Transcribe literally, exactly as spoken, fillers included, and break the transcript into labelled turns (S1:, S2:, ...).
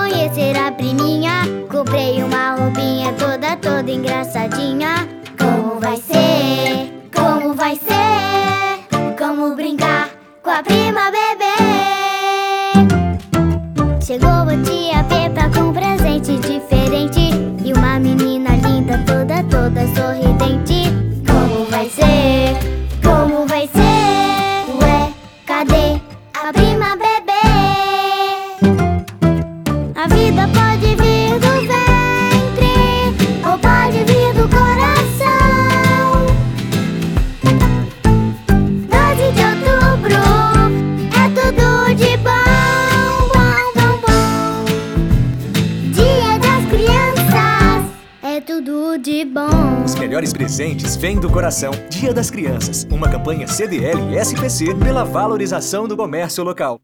S1: conhecer a priminha. Comprei uma roupinha toda, toda engraçadinha. Como vai ser? Como vai ser? Como brincar com a prima bebê? Chegou a tia Pepa com um presente diferente e uma menina linda toda, toda sorridente. Como vai ser? Como vai ser? Ué, cadê a prima bebê? A vida pode vir do ventre ou pode vir do coração. doze de outubro é tudo de bom, bom, bom, bom. Dia das Crianças é tudo de bom.
S2: Os melhores presentes vêm do coração. Dia das Crianças, uma campanha C D L e S P C pela valorização do comércio local.